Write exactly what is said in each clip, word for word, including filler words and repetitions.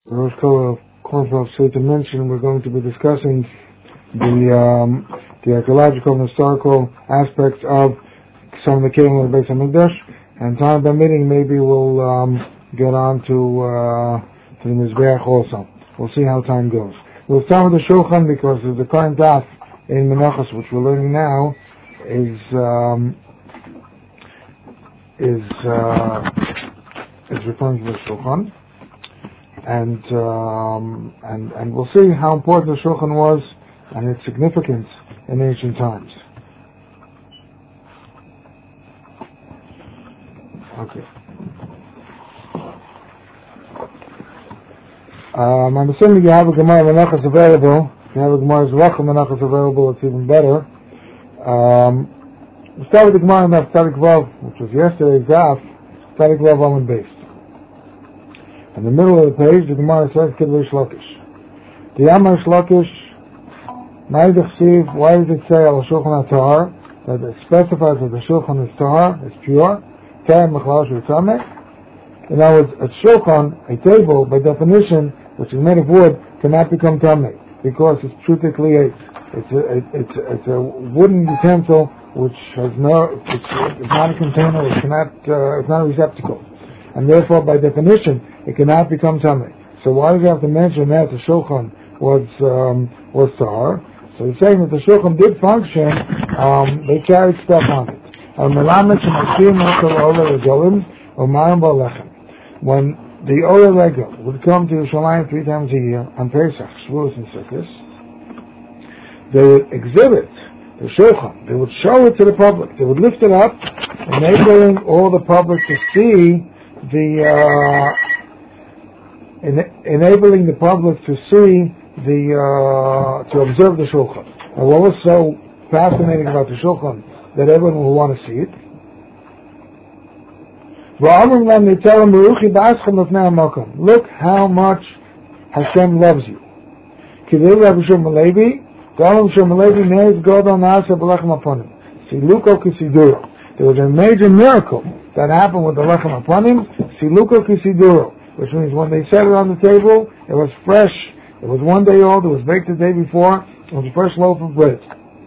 the Rosh Kornfeld State to mention, we're going to be discussing the um, the archaeological and historical aspects of some of the Kelim of the Beis HaMikdash, and time by meeting maybe we'll um, get on to uh, to the Mizbeach also. We'll see how time goes. We'll start with the Shulchan because the current daf in Menachos, which we're learning now, is um, is uh, is referring to the Shulchan, and um, and and we'll see how important the Shulchan was and its significance in ancient times. Okay. Um, I'm assuming you have a Gemara Menachos available. If you have a Gemara Zerachim Menachos available, it's even better. Um, we'll start with the Gemara in Tzadik Vav, which was yesterday's daf, Tzadik Vav Amud Beis. In the middle of the page, the Gemara says, Kiddush Lakish. The Amar Shlokish, why does it say al Shulchan HaTahar, that it specifies that the Shulchan is Tahar, is pure, Terem Mechlal Shu Tzameh? In other words, a Shulchan, a table, by definition, which is made of wood, cannot become Tameh, because it's Pshutik Li'etz. It's a, it, it's, a, it's a wooden utensil which has no, it's, it's not a container, it cannot, uh, it's not a receptacle. And therefore, by definition, it cannot become Tameh. So why do you have to mention that the Shulchan was, um, was Tahar? So he's saying that the Shulchan did function, um, they carried stuff on it. When the Ola Regel would come to Yerushalayim three times a year on Pesach, Shavuos, and Sukkot, they would exhibit the Shulchan. They would show it to the public. They would lift it up, enabling all the public to see the, uh, en- enabling the public to see the, uh, to observe the Shulchan. And what was so fascinating about the Shulchan that everyone would want to see it? They tell him, look how much Hashem loves you. See, there was a major miracle that happened with the Lechem Aponim, Siluko Kisiduro, which means when they set it on the table, it was fresh. It was one day old. It was baked the day before. It was a fresh loaf of bread.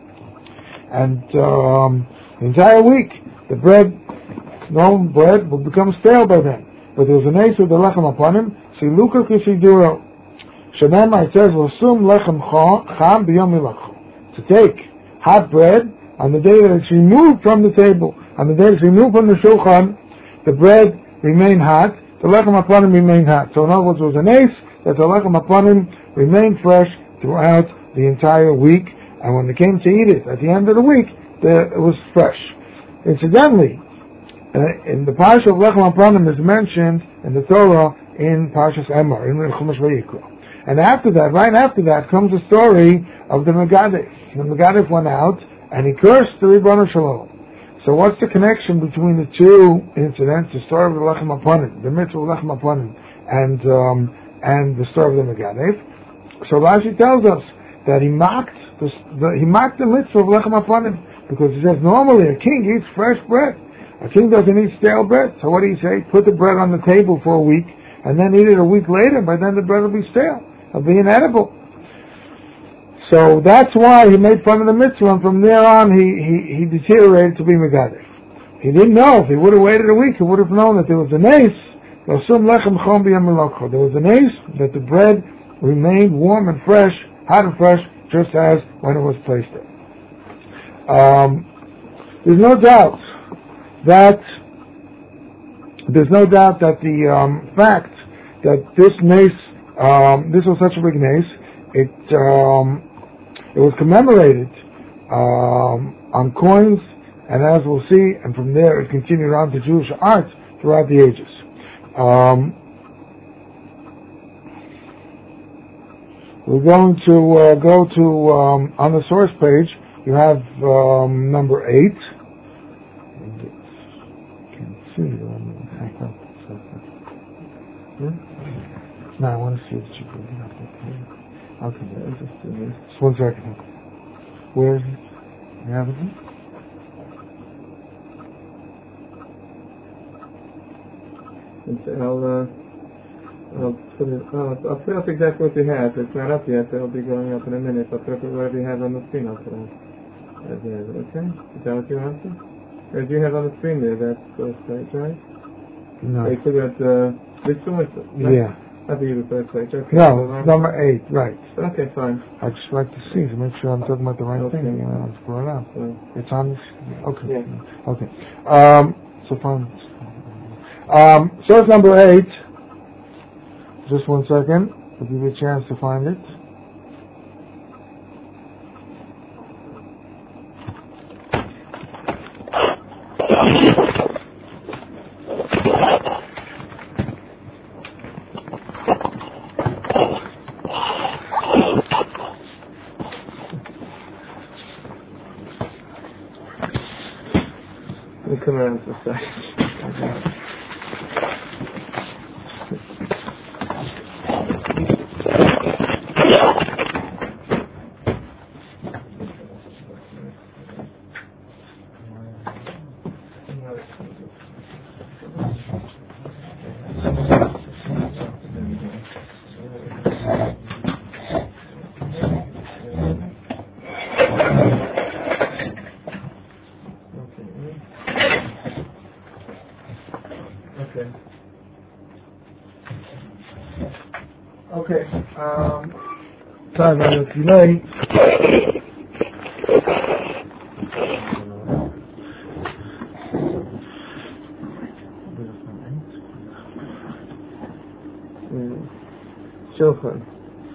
And um, the entire week, the bread, normal bread, would become stale by then. But there was an ace with the lechem upon him. Siluka kisiduro. Shanema, it says, "V'sum lechem cham b'yom milachchu." To take hot bread on the day that it's removed from the table, on the day it's removed from the shulchan, the bread remained hot. The lechem upon him remained hot. So in other words, it was an ace that the lechem upon him remained fresh throughout the entire week, and when they came to eat it at the end of the week, the, it was fresh. Incidentally, uh, in the Parsha of Lechem Aponim is mentioned in the Torah in Parshas Emor, in Chumash Vayikra. And after that, right after that, comes the story of the Megadef. The Megadef went out, and he cursed the Ribono Shel Olam. So what's the connection between the two incidents, the story of the Lechem Aponim, the mitzvah of Lechem Aponim, and um, and the story of the Megadef? So Rashi tells us that he mocked the, the he mocked the mitzvah of Lechem Aponim, because he says normally a king eats fresh bread. A king doesn't eat stale bread. So what do you say? Put the bread on the table for a week, and then eat it a week later. By then the bread will be stale. It'll be inedible. So that's why he made fun of the mitzvah, and from there on he, he, he deteriorated to be Megadef. He didn't know. If he would have waited a week, he would have known that there was an ace. There was an ace that the bread remained warm and fresh, hot and fresh, just as when it was placed there. Um, there's no doubt that there's no doubt that the um, fact that this nace, um, this was such a big nace, it um, it was commemorated um, on coins, and as we'll see, and from there it continued on to Jewish art throughout the ages. Um, we're going to uh, go to um, on the source page. You have um, number eight. See, no, I want to see the cheaper. Okay, just, just one second. Where is it? You have it? It's L, uh, I'll put it, oh, I'll put up exactly what you have. It's not up yet, it'll be going up in a minute. I'll put up whatever you have on the screen, I'll put up. Okay? Is that what you answered? Or do you have on the screen there? That's first page, right? No. You put it, uh, this one? Yeah. I think it's the first page. Okay. No, so number eight, right. Okay, fine. I'd just like to see to make sure I'm talking about the right okay. thing. You know, let's pull it out. Yeah. It's on this. Okay. Yeah. Okay. Um, so fine. Um, source number eight. Just one second. I'll give you a chance to find it. Let me come around for a second. Okay. Um, sorry about the delay. Shulchan.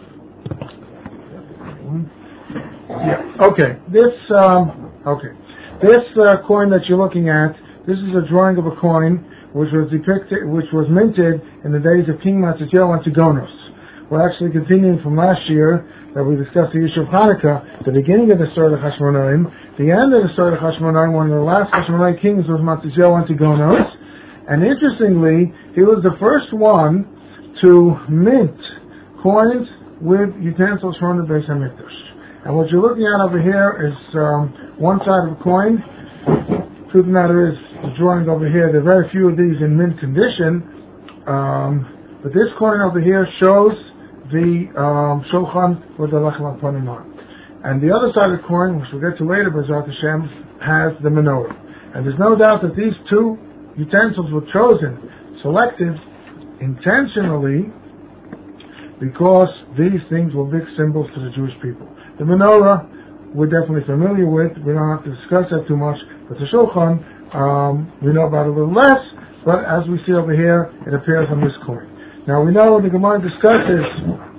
Yeah. Okay. This. Um, okay. This uh, coin that you're looking at. This is a drawing of a coin which was depicted, which was minted in the days of King Mattatyahu Antigonus. We're actually continuing from last year that we discussed the issue of Hanukkah, the beginning of the story of Hashmonaim, the end of the story of Hashmonaim. One of the last Hashmonaim kings was Mattatyahu Antigonus, and interestingly, he was the first one to mint coins with utensils from the Beis Hamikdash. And what you're looking at over here is um, one side of a coin. Truth of the matter is, the drawing over here, there are very few of these in mint condition, um, but this coin over here shows the um, shulchan with the lechem hapanim on. And the other side of the coin, which we'll get to later, B'ezrat Hashem, has the menorah. And there's no doubt that these two utensils were chosen, selected intentionally, because these things were big symbols to the Jewish people. The menorah, we're definitely familiar with. We don't have to discuss that too much. But the shulchan, um, we know about it a little less. But as we see over here, it appears on this coin. Now we know when the Gemara discusses,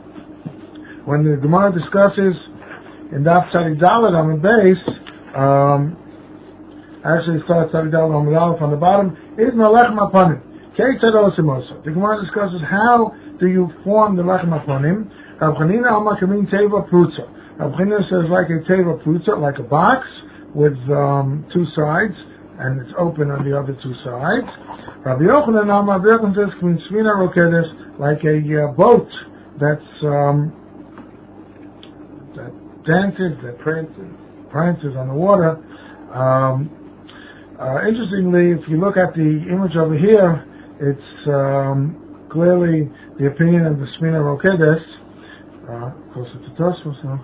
when the Gemara discusses in Daf Tzadi Dalet on the base, um, actually it starts Tzadi Dalet on the Aleph on the bottom, is Lechem Hapanim. Keitzad Osim Oso. The Gemara discusses how do you form the Lechem Hapanim. Rav Chanina Amar Kamin Teva Prutza. Rav Chanina says like a Teva Prutza, like a box with um, two sides, and it's open on the other two sides. Rabbi Yochanan Amar Yochanan says Kamin Svina Rokedes, like a uh, boat that's um, that dances, that prances, prances on the water. Um, uh, interestingly, if you look at the image over here, it's um, clearly the opinion of the Svina Rokedes, uh, closer to Tosfos now.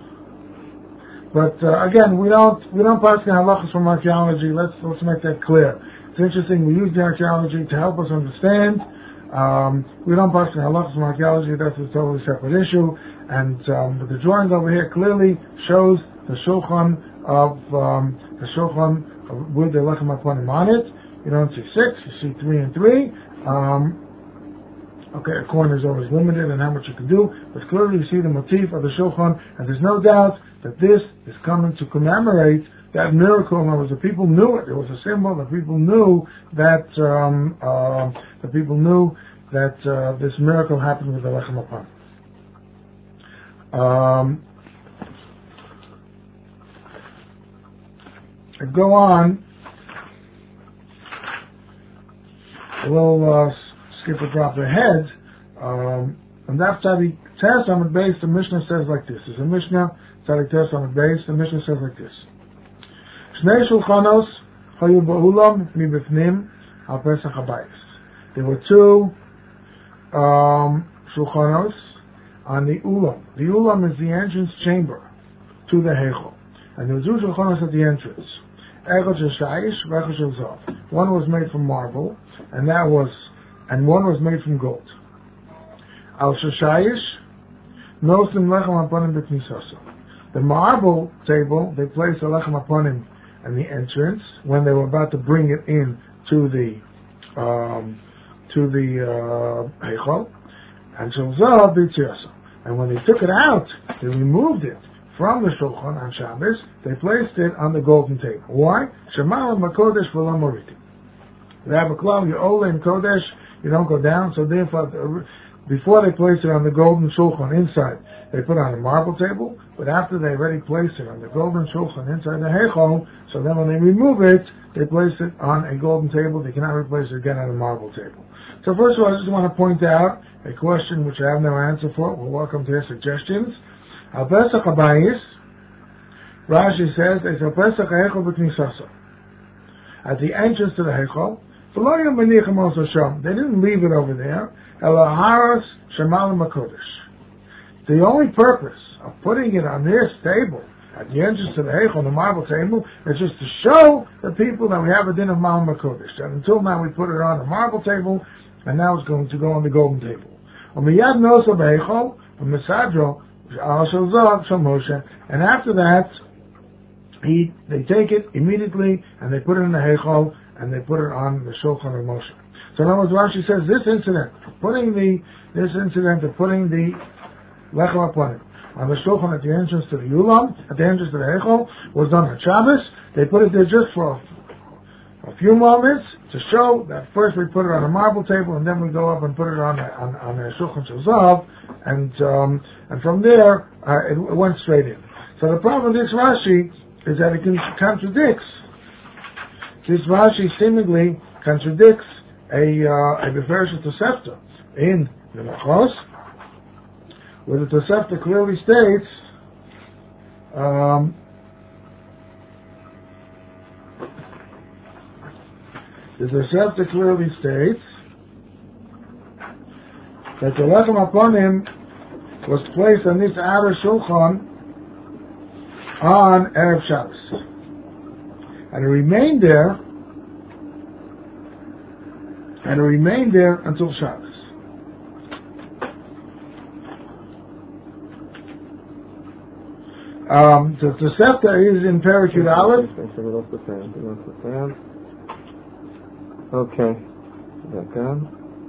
But uh, again, we don't we don't pass the halachas from archaeology. Let's let's make that clear. It's interesting. We use the archaeology to help us understand. Um, we don't pass the halachas from archaeology. That's a totally separate issue. And um, but the drawing over here clearly shows the shulchan of um, the shulchan of, with the lechem hapanim on it. You don't see six. You see three and three. Um, okay, a coin is always limited in how much you can do, but clearly you see the motif of the shulchan, and there's no doubt that this is coming to commemorate that miracle. In other words, the people knew it. It was a symbol. The people knew that um, uh, the people knew that uh, this miracle happened with the lechem hapanim. Um, I go on. We'll uh, skip a drop ahead. Um, and that's Tzadik Tes on the base. The Mishnah says like this. There's a Mishnah. Tzadik Tes on the base. The Mishnah says like this. Shnei shulchanos chayu ba'ulam mibifnim al Pesach habayis. There were two um, shulchanos on the ulam. The ulam is the entrance chamber to the heichal, and there was two shulchanos at the entrance. Echad shel shayish, v'echad shel zav. One was made from marble, and that was, and one was made from gold. Al shel shayish, nosim lechem aponim b'knisasa. The marble table, they placed a lechem aponim in the entrance when they were about to bring it in to the um, to the uh, heichal, and shel zav b'tzirasa. And when they took it out, they removed it from the shulchan on Shabbos. They placed it on the golden table. Why? Shemalam makodesh v'lo moriti. They have a klal, you ole in kodesh, you don't go down. So therefore, before they place it on the golden shulchan inside, they put it on a marble table. But after they already placed it on the golden shulchan inside the heichal, so then when they remove it, they place it on a golden table. They cannot replace it again on a marble table. So first of all, I just want to point out a question which I have no answer for. We're welcome to your suggestions. Al Pesach Habayis, Rashi says, it's Al Pesach Heichal B'Knisasa. At the entrance to the Heichal, they didn't leave it over there. Elaharas Shemalim HaKodesh. The only purpose of putting it on this table, at the entrance to the Heichal, the marble table, is just to show the people that we have a din of Malam HaKodesh. And until now we put it on the marble table, and now it's going to go on the golden table. Umiyad Nosa B'Heichal, Umisadro, and after that, he they take it immediately and they put it in the heichal and they put it on the shulchan of Moshe. So in other words, Rashi says this incident, putting the this incident of putting the lechem aponim on the shulchan at the entrance to the ulam, at the entrance to the heichal, was done on Shabbos. They put it there just for a, a few moments to show that first we put it on a marble table and then we go up and put it on a, on, on a shulchan shel zav, and um, and from there uh, it, it went straight in. So the problem with this Rashi is that it contradicts. This Rashi seemingly contradicts a uh, a Beferish Tosefta in the Machos, where the Tosefta clearly states. Um, The Tosefta clearly states that the lechem aponim was placed on this outer shulchan on Erev Shabbos, and it remained there, and it remained there until Shabbos. Um, the Tosefta is in Perek Yud Aleph. Okay. Back on.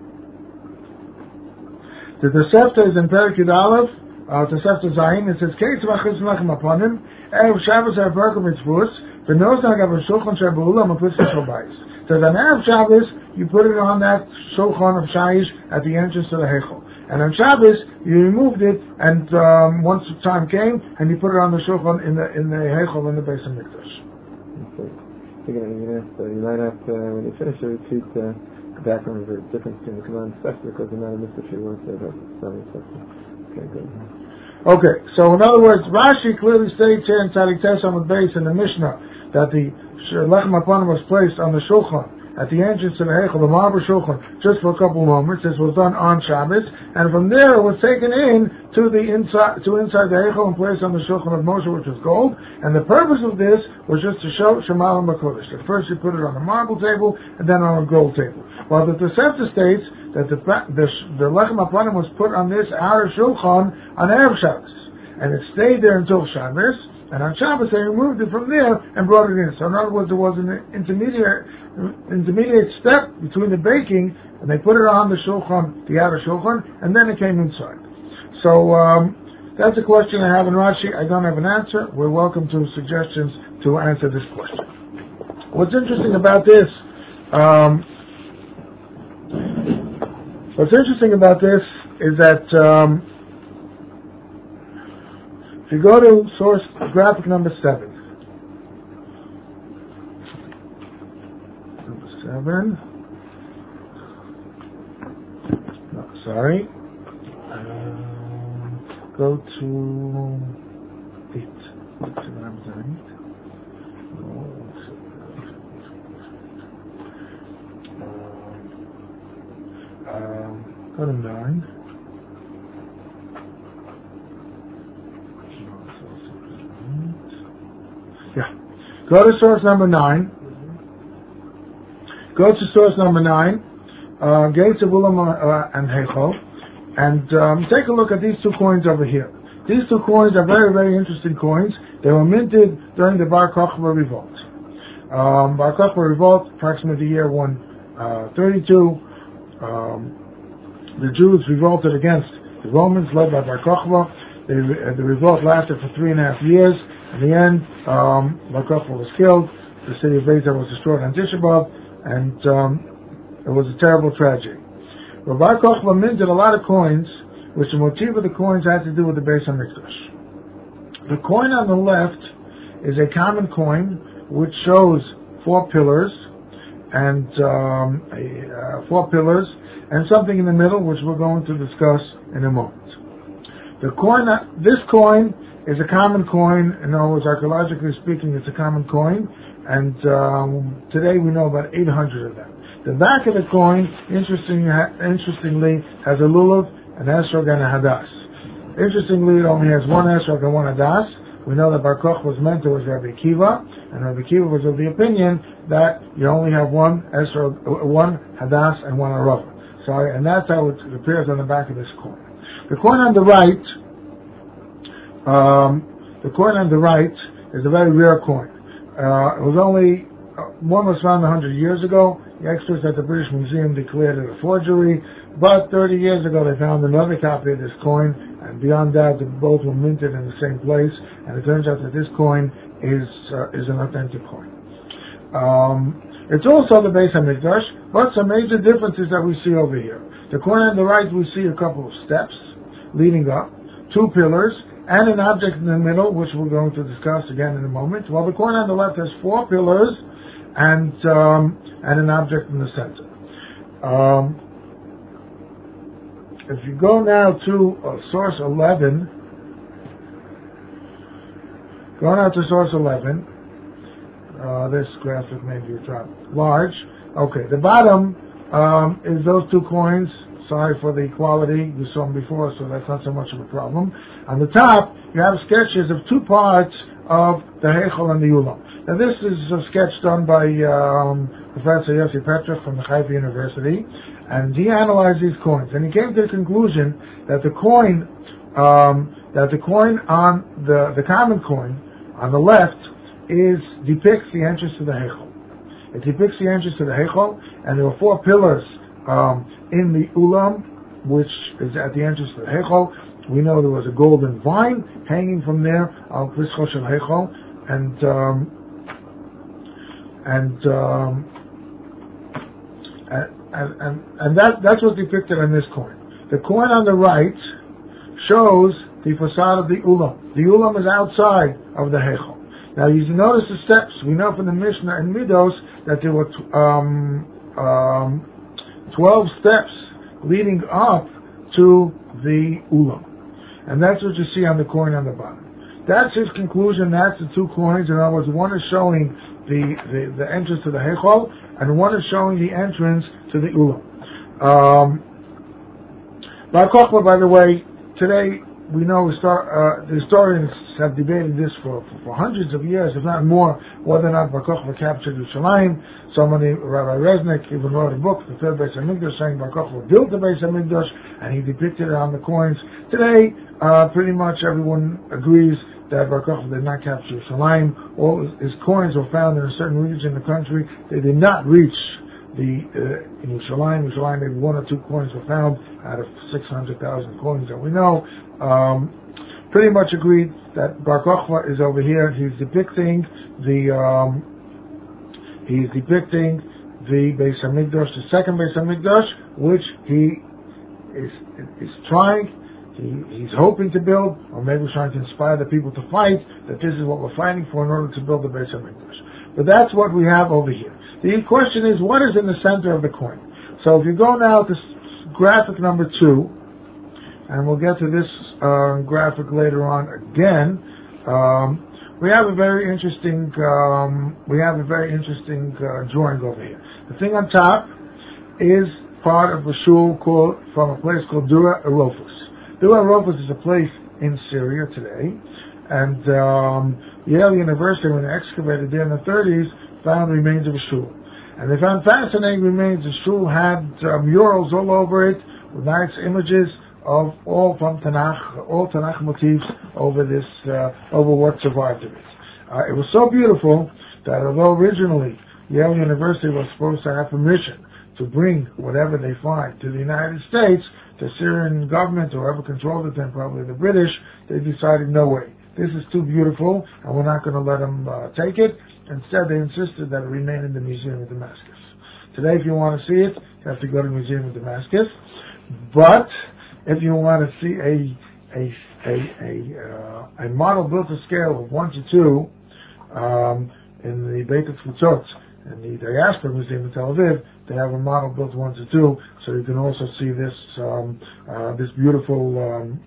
The Tosefta is in Perek Yud Aleph, uh, Tosefta Zayin. It says, "Keitz v'achitz lechem aponim, erev Shabbos erev Berkah mitzvus, v'nozag av shulchan shebe'ulam aputzah shel bayis." It says, on erev Shabbos, you put it on that shulchan of shayish at the entrance to the heichal, and on Shabbos you removed it, and um, once the time came, and you put it on the shulchan in the in the heichal in the Beis Hamikdash. You're going to, you might have to, when you finish it, repeat uh, the background of the difference between the command and Sefta, because you're not a mitzvah few words there about the Sefta. Okay, good. Okay, so in other words, Rashi clearly states here in Tzadik Tes Amud Beis in the Mishnah that the lechem aponim was placed on the shulchan at the entrance to the heichal, the marble shulchan, just for a couple of moments. This was done on Shabbos, and from there it was taken in to the inside, to inside the heichal and placed on the shulchan of Moshe, which was gold. And the purpose of this was just to show Shemalim HaKodesh. At first you put it on a marble table and then on a gold table. While the Tosefta states that the the, the lechem aponim was put on this outer shulchan on Erev Shabbos, and it stayed there until Shabbos. And on Shabbos they removed it from there and brought it in. So in other words, there was an intermediate intermediate step between the baking, and they put it on the shulchan, the outer shulchan, and then it came inside. So um, that's a question I have in Rashi. I don't have an answer. We're welcome to suggestions to answer this question. What's interesting about this? Um, what's interesting about this is that. Um, If you go to source graphic number seven, number seven, no, sorry, um, go to eight. Um, go to nine. Yeah. Go to source number nine. Go to source number nine, uh, Gates of Ulam uh, and Heichal, and um, take a look at these two coins over here. These two coins are very, very interesting coins. They were minted during the Bar Kokhba revolt. Um, Bar Kokhba revolt, approximately the year one thirty-two. Um, the Jews revolted against the Romans, led by Bar Kokhba. They, uh, the revolt lasted for three and a half years. In the end, um, Bar Kokhba was killed. The city of Beitar was destroyed on Tisha B'Av. And um, it was a terrible tragedy. But Bar Kokhba minted a lot of coins, which the motif of the coins had to do with the Beis HaMikdash. The coin on the left is a common coin which shows four pillars and um, a, uh, four pillars and something in the middle, which we're going to discuss in a moment. The coin, this coin is a common coin. In other words, archaeologically speaking, it's a common coin. And um, today we know about eight hundred of them. The back of the coin, interesting, interestingly, has a lulav, an esrog, and a hadas. Interestingly, it only has one esrog and one hadas. We know that Bar Kokhba's mentor was Rabbi Akiva, and Rabbi Akiva was of the opinion that you only have one esrog, one hadas, and one arava. Sorry, and that's how it appears on the back of this coin. The coin on the right, um, the coin on the right is a very rare coin. Uh, it was only, uh, one was found one hundred years ago. The experts at the British Museum declared it a forgery. But thirty years ago they found another copy of this coin, and beyond that, they both were minted in the same place. And it turns out that this coin is uh, is an authentic coin. Um, it's also the Beis HaMikdash, but some major differences that we see over here. The coin on the right, we see a couple of steps leading up, two pillars, and an object in the middle, which we're going to discuss again in a moment. While the coin on the left has four pillars and um, and an object in the center. Um, if you go now to uh, source eleven, go now to source eleven. Uh, this graphic may be dropped large. Okay, the bottom um, is those two coins. Sorry for the quality. You saw them before, so that's not so much of a problem. On the top, you have sketches of two parts of the Heichal and the Ulam. Now, this is a sketch done by um, Professor Yossi Petrov from the Haifa University, and he analyzed these coins, and he came to the conclusion that the coin, um, that the coin on the the common coin on the left is depicts the entrance to the Heichal. It depicts the entrance to the Heichal, and there were four pillars Um, in the Ulam, which is at the entrance to the Heichal. We know there was a golden vine hanging from there, Al Klischo Shel Heichal, and um, and, um, and and and that that's what's depicted in this coin. The coin on the right shows the facade of the Ulam. The Ulam is outside of the Heichal. Now, you notice the steps. We know from the Mishnah and Midos that there were um, um, twelve steps leading up to the Ulam. And that's what you see on the coin on the bottom. That's his conclusion. That's the two coins. In other words, one is showing the, the, the entrance to the Heichal, and one is showing the entrance to the Ulam. Um, Bar Kokhba, by the way, today we know histor- uh, the historians have debated this for, for, for hundreds of years, if not more, whether or not Bar Kokhba captured Yerushalayim. Somebody, Rabbi Reznik, even wrote a book, The Third Beis HaMikdash, saying Bar Kokhba built the Beis HaMikdash, and he depicted it on the coins. Today, uh, pretty much everyone agrees that Bar Kokhba did not capture Yerushalayim. All his coins were found in a certain region in the country. They did not reach the uh, in Yerushalayim. Yerushalayim, maybe one or two coins were found out of six hundred thousand coins that we know. Um, pretty much agreed that Bar Kokhba is over here. He's depicting the um, he's depicting the Beis HaMikdash, the second Beis HaMikdash, which he is is trying, he, he's hoping to build, or maybe trying to inspire the people to fight, that this is what we're fighting for in order to build the Beis HaMikdash. But that's what we have over here. The question is, what is in the center of the coin? So if you go now to graphic number two, and we'll get to this uh, graphic later on again, um, we have a very interesting um, we have a very interesting uh, drawing over here. The thing on top is part of a shul called, from a place called Dura Aropos. Dura Aropos is a place in Syria today, And um, Yale University, when they excavated there in the thirties, found remains of a shul. And they found fascinating remains. The shul had uh, murals all over it with nice images of all from Tanakh, all Tanakh motifs over this, uh, over what survived of it. Uh, it was so beautiful that although originally Yale University was supposed to have permission to bring whatever they find to the United States, the Syrian government, or whoever controlled it then, probably the British, they decided no way. This is too beautiful, and we're not going to let them uh, take it. Instead, they insisted that it remain in the Museum of Damascus. Today, if you want to see it, you have to go to the Museum of Damascus. But if you want to see a a a a, uh, a model built to scale of one to two um, in the Beit Tfutzot and the Diaspora Museum in Tel Aviv, they have a model built one to two, so you can also see this um, uh, this beautiful um,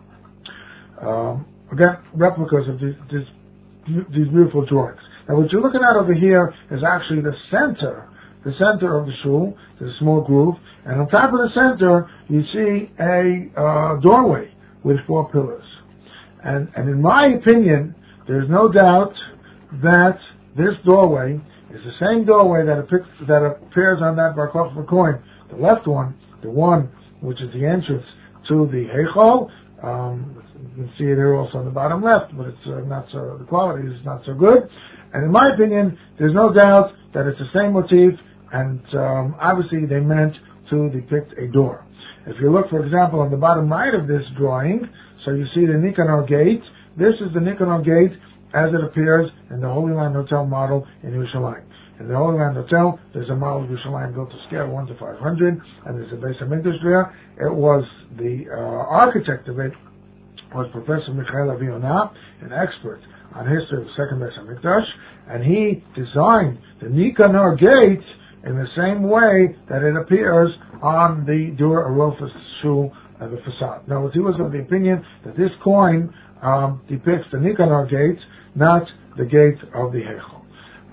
um, again replicas of these, these these beautiful drawings. Now, what you're looking at over here is actually the center, the center of the shul. There's a small groove, and on top of the center, you see a uh, doorway with four pillars. And, and in my opinion, there's no doubt that this doorway is the same doorway that, appears, that appears on that Bar Kokhba coin, the left one, the one which is the entrance to the Heichal. Um, you can see it here also on the bottom left, but it's uh, not so, the quality is not so good. And in my opinion, there's no doubt that it's the same motif, and um, obviously they meant to depict a door. If you look, for example, on the bottom right of this drawing, so you see the Nicanor Gate. This is the Nicanor Gate as it appears in the Holy Land Hotel model in Yerushalayim. In the Holy Land Hotel, there's a model of Yerushalayim built to scale one to five hundred, and there's a Beis HaMikdash there. It was the uh, architect of it was Professor Michael Aviona, an expert on history of the second Beis HaMikdash, and he designed the Nicanor Gate in the same way that it appears on the Dur Arofas Shul, uh, the facade. Now, he was of the opinion that this coin um, depicts the Nicanor Gate, not the gate of the Heichal.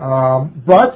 Um, but,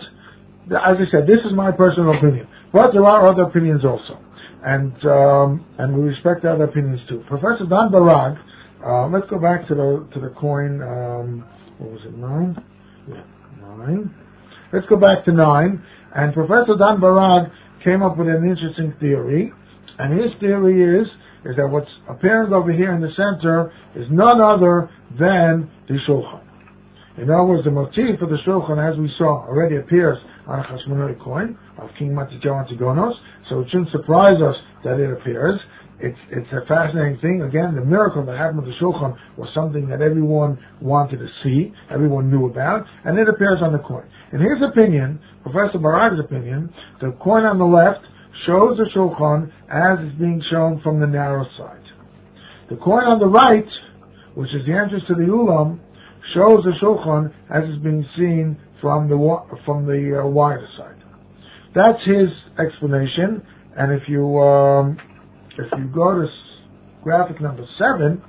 as I said, this is my personal opinion. But there are other opinions also, and um, and we respect other opinions too. Professor Dan Barag, uh, let's go back to the to the coin. Um, what was it? Nine. Yeah, nine. Let's go back to nine. And Professor Dan Barag came up with an interesting theory, and his theory is is that what's apparent over here in the center is none other than the Shulchan. In other words, the motif of the Shulchan, as we saw, already appears on a Chashmonai coin of King Matityahu Antigonos, so it shouldn't surprise us that it appears. It's it's a fascinating thing. Again, the miracle that happened with the Shulchan was something that everyone wanted to see, everyone knew about, and it appears on the coin. In his opinion, Professor Barag's opinion, the coin on the left shows the Shulchan as is being shown from the narrow side. The coin on the right, which is the entrance to the Ulam, shows the Shulchan as is being seen from the from the uh, wider side. That's his explanation. And if you um, if you go to graphic number seven,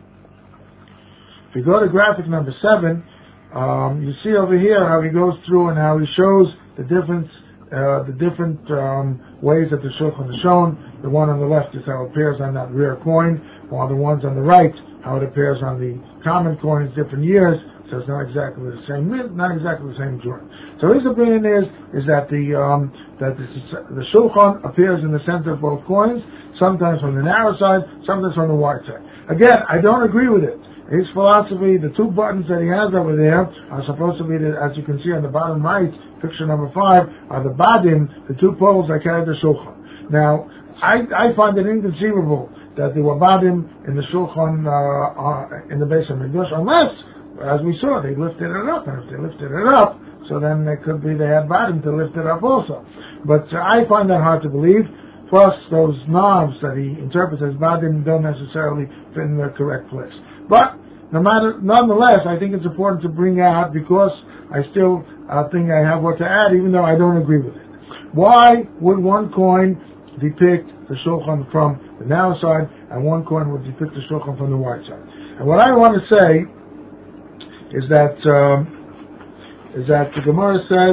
if you go to graphic number seven, um, you see over here how he goes through and how he shows the difference, uh, the different um, ways that the Shulchan is shown. The one on the left is how it appears on that rear coin, while the ones on the right, how it appears on the common coins, different years. So it's not exactly the same, not exactly the same drawing. So his opinion is is that the um, that the, the Shulchan appears in the center of both coins, sometimes from the narrow side, sometimes from the wide side. Again, I don't agree with it. His philosophy, the two buttons that he has over there are supposed to be, the, as you can see on the bottom right, picture number five, are the badim, the two poles that carry the Shulchan. Now, I, I find it inconceivable that there were badim in the Shulchan uh, uh, in the Beis HaMikdash, unless, as we saw, they lifted it up, and if they lifted it up, so then it could be they had badim to lift it up also. But uh, I find that hard to believe. Plus, those knobs that he interprets as badim don't necessarily fit in the correct place. But no matter, nonetheless, I think it's important to bring out because I still uh, think I have what to add, even though I don't agree with it. Why would one coin depict the Shulchan from the narrow side, and one coin would depict the Shulchan from the wide side? And what I want to say is that um, is that the Gemara says,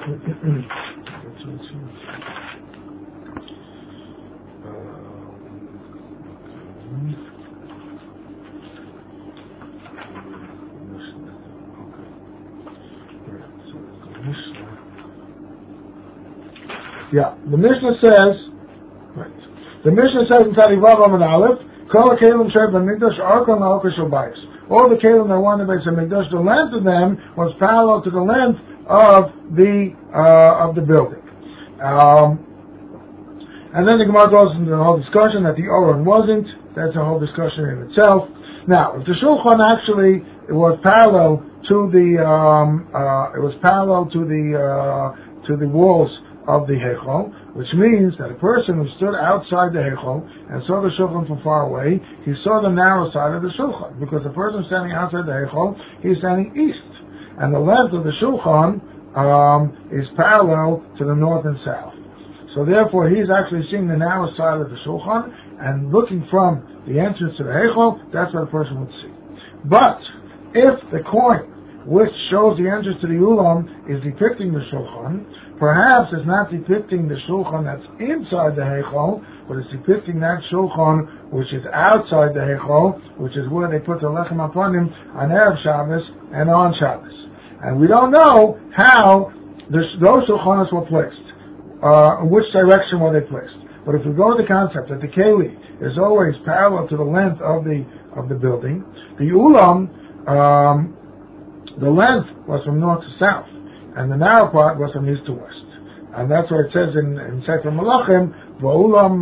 Yeah, the Mishnah says, right. The Mishnah says in Tadivav Amid Aleph, Kol HaKelim Sheb HaMikdash Arkon HaOker Shel Bayis. All the Kelim that were in the Beis HaMikdash, the length of them was parallel to the length of the uh, of the building. Um, and then the Gemara goes into the whole discussion that the Oren wasn't. That's a whole discussion in itself. Now, if the Shulchan actually it was parallel to the um, uh, it was parallel to the uh, to the walls of the Heichal, which means that a person who stood outside the Heichal and saw the Shulchan from far away, he saw the narrow side of the Shulchan, because the person standing outside the Heichal, he's standing east, and the length of the Shulchan um, is parallel to the north and south. So therefore, he's actually seeing the narrow side of the Shulchan, and looking from the entrance to the Heichal, that's what a person would see. But if the coin which shows the entrance to the Ulam is depicting the Shulchan, perhaps it's not depicting the Shulchan that's inside the Heichal, but it's depicting that Shulchan which is outside the Heichal, which is where they put the Lechem Aponim on Erev Shabbos and on Shabbos. And we don't know how the, those Shulchanos were placed, uh, in which direction were they placed. But if we go with the concept that the Keli is always parallel to the length of the of the building, the Ulam, um, the length was from north to south, and the narrow part was from east to west. And that's what it says in, in Sefer Malachim, V'ulam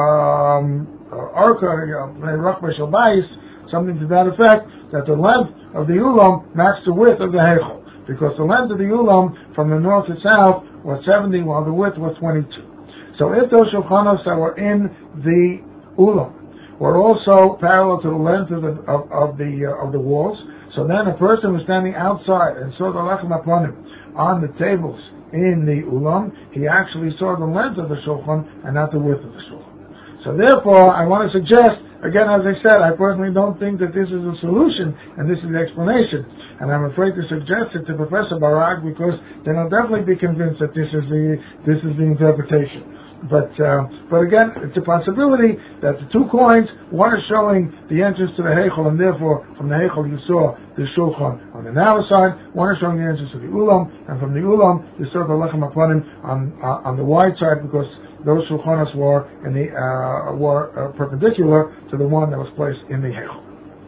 Arka Rachba Shel Bayis, something to that effect, that the length of the Ulam matched the width of the Heichal, because the length of the Ulam from the north to south was seventy, while the width was twenty-two. So if those Shulchanos that were in the Ulam were also parallel to the length of the of, of the uh, of the walls, so then a person was standing outside and saw the Lechem Aponim on the tables in the Ulam, he actually saw the length of the Shulchan and not the width of the Shulchan. So therefore, I want to suggest, again, as I said, I personally don't think that this is a solution and this is the explanation. And I'm afraid to suggest it to Professor Barak, because then I'll definitely be convinced that this is the this is the interpretation. But uh, but again, it's a possibility that the two coins, one is showing the entrance to the Heichal, and therefore from the Heichal you saw the Shulchan on the narrow side. One is showing the entrance to the Ulam, and from the Ulam you saw the Lechem Aponim on uh, on the wide side, because those Shulchanos were in the uh, were uh, perpendicular to the one that was placed in the Heichal.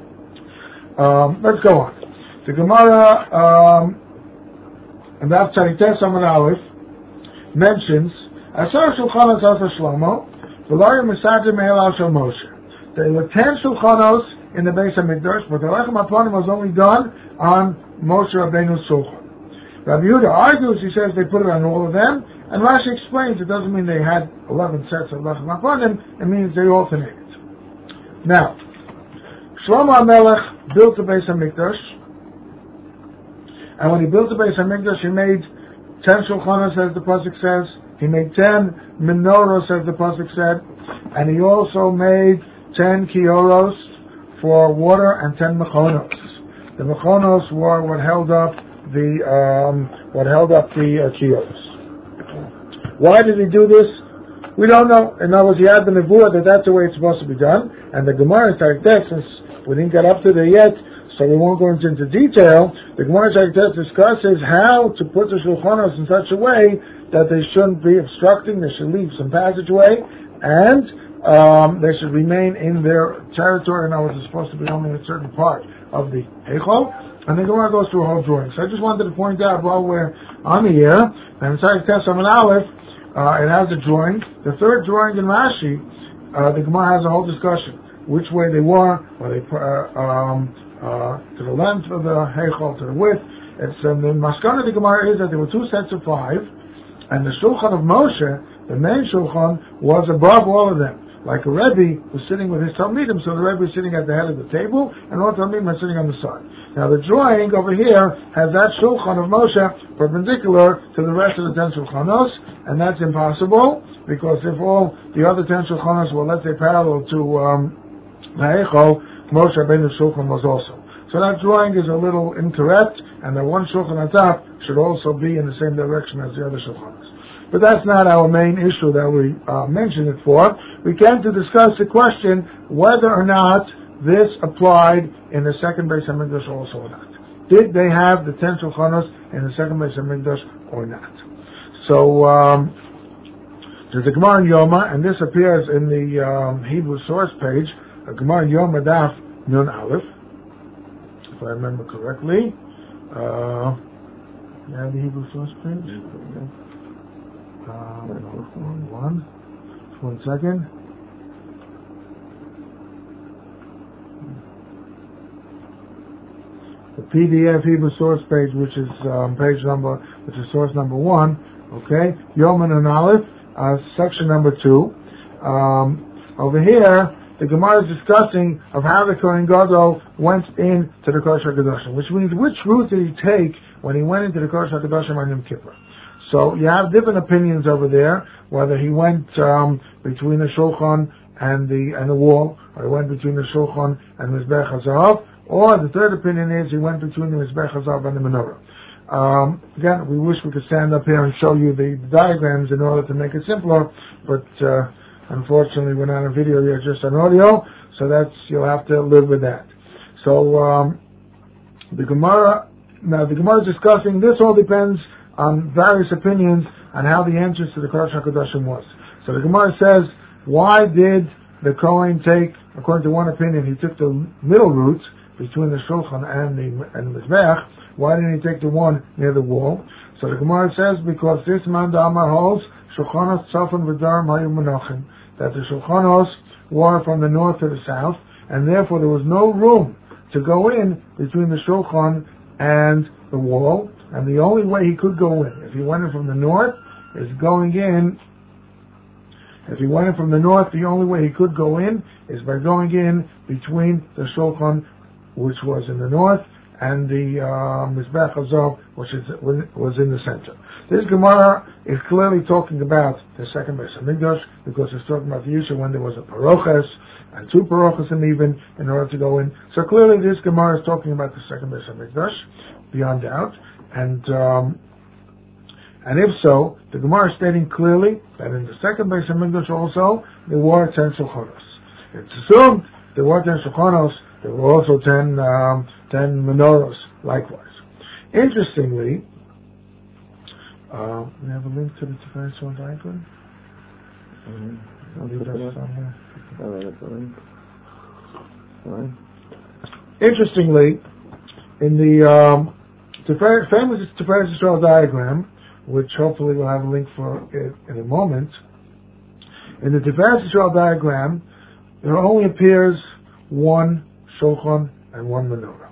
Um, let's go on. The Gemara um, about Tzadites Amud Aleph mentions. Asar Shulchanos Asa Shlomo, V'Larim Misadim Me'el Shel Moshe. There were ten Shulchanos in the Beis HaMikdash, but the Lechem Aponim was only done on Moshe Rabbeinu's Shulchan. Rabbi Yehuda argues, he says they put it on all of them, and Rashi explains it doesn't mean they had eleven sets of Lechem Aponim, it means they alternated. Now, Shlomo HaMelech built the Beis HaMikdash, and when he built the Beis HaMikdash, he made ten Shulchanos, as the pasuk says. He made ten menorahs, as the pasuk said, and he also made ten kioros for water and ten mechonos. The mechonos were what held up the um, what held up the uh, kioros. Why did he do this? We don't know. In other words, he had the nevuah that that's the way it's supposed to be done, and the Gemara in Tarek, since we didn't get up to there yet, so we won't go into detail. The Gemara in Tarek discusses how to put the shulchanos in such a way that they shouldn't be obstructing, they should leave some passageway, and um, they should remain in their territory. Now, it's supposed to be only a certain part of the Heichal, and the Gemara goes through a whole drawing. So I just wanted to point out while we're on the air, and inside Tes Amud Aleph, uh, it has a drawing. The third drawing in Rashi, uh, the Gemara has a whole discussion, which way they were, were they uh, um, uh, to the length of the Heichal, to the width. It's, um, the Maskana of the Gemara is that there were two sets of five, and the Shulchan of Moshe, the main Shulchan, was above all of them. Like a Rebbe was sitting with his Talmidim, so the Rebbe was sitting at the head of the table, and all the Talmidim were sitting on the side. Now the drawing over here has that Shulchan of Moshe perpendicular to the rest of the ten Shulchanos, and that's impossible, because if all the other ten Shulchanos were, let's say, parallel to um, the Heichal, Moshe Rabbeinu's Shulchan was also. So that drawing is a little incorrect, and the one Shulchan Ataf should also be in the same direction as the other Shulchanos. But that's not our main issue that we uh, mentioned it for. We came to discuss the question whether or not this applied in the second Beis HaMikdash also or not. Did they have the ten Shulchanos in the second Beis HaMikdash or not? So um, there's a Gemara in Yoma, and this appears in the um, Hebrew source page, a Gemara in Yoma Daf Nun Aleph, if I remember correctly. Uh, you have the Hebrew source page? Uh, one, one. Just one second. The P D F Hebrew source page, which is um, page number, which is source number one. Okay, Yom and Aleph, uh, section number two. Um, over here, the Gemara is discussing of how the Kohen Gadol went into the Kodesh HaKadoshim, which means which route did he take when he went into the Kodesh HaKadoshim on Yom Kippur. So you have different opinions over there, whether he went um, between the Shulchan and the and the wall, or he went between the Shulchan and the Mizbech HaZahav, or the third opinion is he went between the Mizbech HaZahav and the Menorah. Um, again, we wish we could stand up here and show you the diagrams in order to make it simpler, but uh, unfortunately we're not on video yet, just on audio, so that's, you'll have to live with that. So um, the Gemara, now the Gemara is discussing, this all depends on various opinions on how the entrance to the Kodesh HaKadoshim was. So the Gemara says, why did the Kohen take, according to one opinion, he took the middle route between the Shulchan and the, and the Mizbech? Why didn't he take the one near the wall? So the Gemara says, because this man Damar holds, Shulchanos Tzafon V'Darim Hayu Menachim, that the Shulchanos were from the north to the south, and therefore there was no room to go in between the Shulchan and the wall, and the only way he could go in, if he went in from the north, is going in, if he went in from the north, the only way he could go in is by going in between the Shulchan, which was in the north, and the uh, Mizbech HaZahav, which is, was in the center. This Gemara is clearly talking about the second Beis HaMikdash, because it's talking about the issue when there was a paroches, and two paroches even, in order to go in. So clearly this Gemara is talking about the second Beis HaMikdash, beyond doubt. And um, and if so, the Gemara is stating clearly that in the second Beis HaMikdash also, there were ten Shulchanos. It's assumed there were ten Shulchanos, there were also ten, um, ten menorahs, likewise. Interestingly, uh, we have a link to the Tiferes Yisrael diagram. Mm-hmm. I'll leave that somewhere. All right, that's a link. All right. Interestingly, in the um, Tiferes, famous Tiferes Yisrael diagram, which hopefully we'll have a link for it in a moment, in the Tiferes Yisrael diagram, there only appears one Shulchan and one menorah.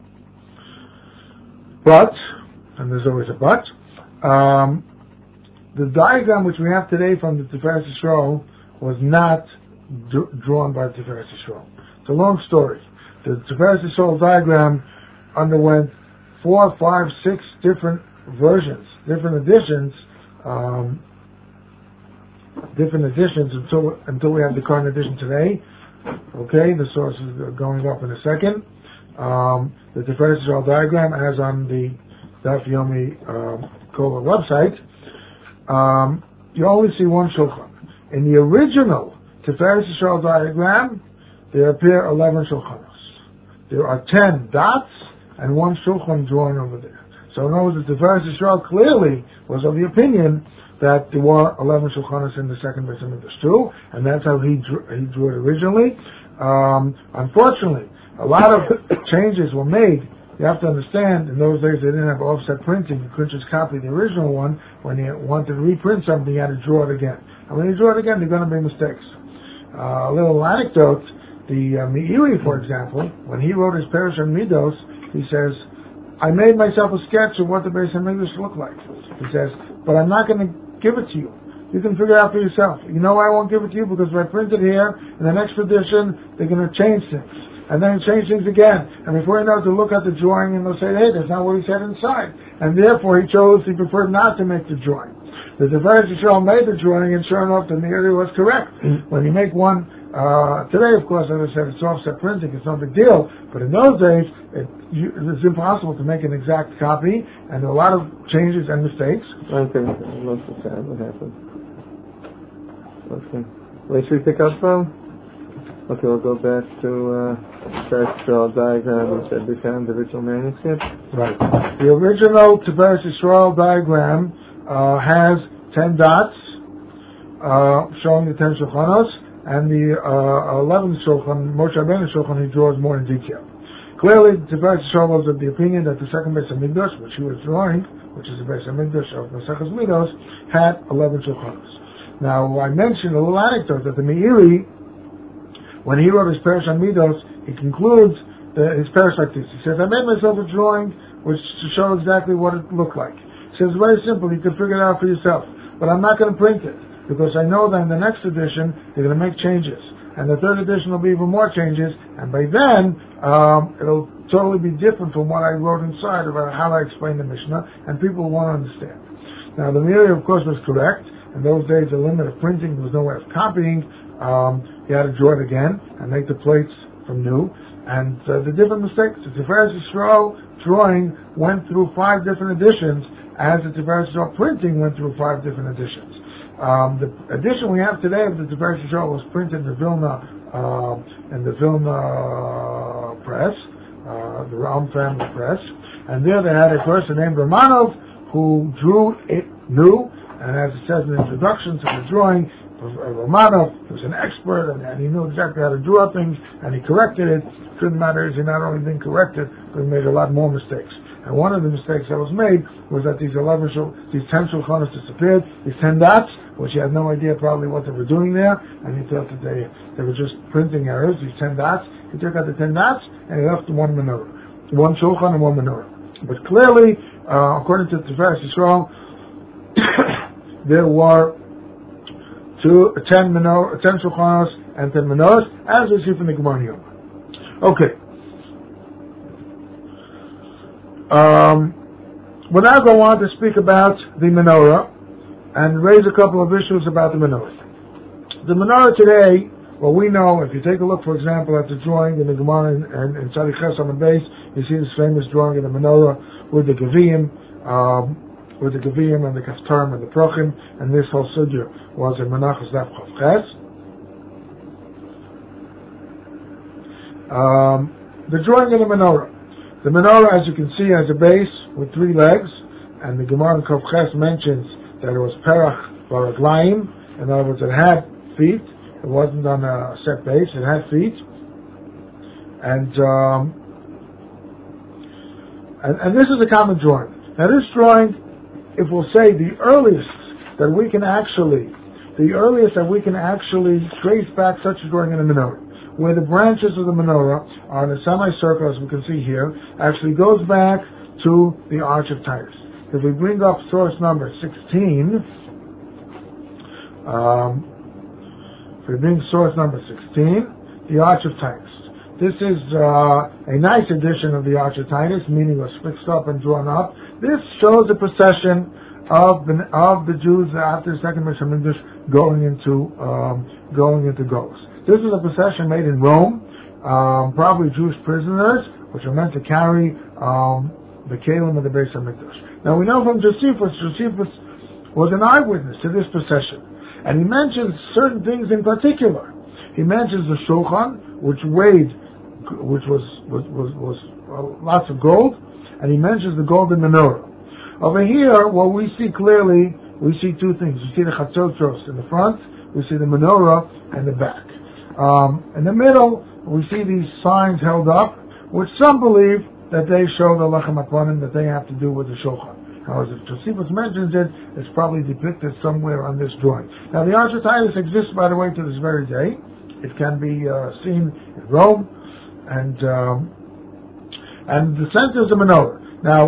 But, and there's always a but, um, the diagram which we have today from the Tiferes Yisrael was not d- drawn by the Tiferes Yisrael. It's a long story. The Tiferes Yisrael diagram underwent four, five, six different versions, different editions, um, different editions until until we have the current edition today. Okay, the sources are going up in a second. Um, the Tiferes Yisrael diagram, as on the Daf Yomi uh, Kova website, um, you only see one Shulchan. In the original Tiferes Yisrael diagram, there appear eleven Shulchanos. There are ten dots and one Shulchan drawn over there. So in other words, the Tiferes Yisrael clearly was of the opinion that there were eleven Shulchanos in the second Beis HaMikdash too, and that's how he drew, he drew it originally. Um, unfortunately, a lot of changes were made. You have to understand, in those days they didn't have offset printing. You couldn't just copy the original one. When you wanted to reprint something, you had to draw it again. And when you draw it again, there are going to be mistakes. Uh, a little anecdote, the uh, Meiri, for example, when he wrote his Perush on Midos, he says, I made myself a sketch of what the Beis HaMikdash looked like. He says, but I'm not going to give it to you. You can figure it out for yourself. You know why I won't give it to you? Because if I print it here, in the next edition, they're going to change things. And then change things again. And before you know it, they'll look at the drawing and they'll say, hey, that's not what he said inside. And therefore he chose, he preferred not to make the drawing. The Tiferes Yisrael made the drawing, and sure enough, the Meiri was correct. Mm-hmm. When you make one Uh, today, of course, as I said, it's offset printing. It's no big deal. But in those days, it, you, it's impossible to make an exact copy, and there are a lot of changes and mistakes. Okay, most of the time, what happened? Okay. Where should we pick up from? Okay, we'll go back to uh, first draw diagram which said we found the original manuscript. Right. The original Tiferes Yisrael diagram uh, has ten dots uh, showing the ten shulchanos. And the uh, eleventh shulchan, Moshe Rabbeinu shulchan, he draws more in detail. Clearly, Tiferes Yisrael was of the opinion that the second Beis Hamikdash, which he was drawing, which is the Beis Hamikdash of Maseches Midos, had eleven shulchanos. Now, I mentioned a little anecdote that the Meiri, when he wrote his Perush on Midos, he concludes the, his Perush like this. He says, I made myself a drawing which to show exactly what it looked like. He says, very simple, you can figure it out for yourself. But I'm not going to print it, because I know that in the next edition, they're going to make changes. And the third edition will be even more changes, and by then, um, it'll totally be different from what I wrote inside about how I explained the Mishnah, and people won't understand. Now, the Meiri, of course, was correct. In those days, the limit of printing, there was no way of copying. Um, you had to draw it again and make the plates from new. And uh, the different mistakes. The Tiferes Yisrael drawing went through five different editions, as the Tiferes Yisrael printing went through five different editions. Um, the edition we have today of the Tiferes Yisrael was printed in the Vilna, uh, in the Vilna press, uh, the Ram family press, and there they had a person named Romanov who drew it new, and as it says in the introduction to the drawing, Romanov was an expert, and, and he knew exactly how to draw things, and he corrected it. It couldn't matter is he not only didn't correct it, but he made a lot more mistakes. And one of the mistakes that was made was that these eleven, these ten shulchanos disappeared, these ten dots, which he had no idea probably what they were doing there, and he thought that they they were just printing errors, these ten dots. He took out the ten dots, and he left one menorah, one shulchan and one menorah. But clearly, uh, according to Tiferes Yisrael, there were two, ten, menor, ten shulchanos and ten menorahs, as we see from the Gemara Yom. Okay. Um, we'll now go on to speak about the menorah and raise a couple of issues about the menorah. The menorah today, well, we know, if you take a look, for example, at the drawing in the Gemara and in Tzaddik Ches on the base, you see this famous drawing of the menorah with the Gevim, um, with the Gevim and the Kaftarim and the Prochim, and this whole sugya was in Menachos Daf Chav Ches. Um, the drawing of the menorah. The menorah, as you can see, has a base with three legs, and the Gemara in Chav Ches mentions that it was perach baraglayim. In other words, it had feet. It wasn't on a set base. It had feet, and um, and, and this is a common drawing. Now, this drawing, if we'll say the earliest that we can actually, the earliest that we can actually trace back such a drawing in the menorah, where the branches of the menorah are in a semicircle, as we can see here, actually goes back to the Arch of Titus. If we bring up source number sixteen, um, if we bring source number sixteen, the Arch of Titus. This is uh, a nice edition of the Arch of Titus, meaning it was fixed up and drawn up. This shows the procession of the, of the Jews after the second Beis Hamikdash going into um, going into Golus. This is a procession made in Rome, um, probably Jewish prisoners, which are meant to carry um, the Kalim of the Beis Hamikdash. Now we know from Josephus, Josephus was an eyewitness to this procession, and he mentions certain things in particular. He mentions the shulchan, which weighed, which was was was, was uh, lots of gold, and he mentions the golden menorah. Over here, what we see clearly, we see two things. We see the chatzotros in the front, we see the menorah in the back. Um, in the middle, we see these signs held up, which some believe that they show the lechem atvanim that they have to do with the shulchan. However, if Josephus mentions it, it's probably depicted somewhere on this drawing. Now, the Arch of Titus exists, by the way, to this very day. It can be uh, seen in Rome, and um, and the center is a menorah. Now,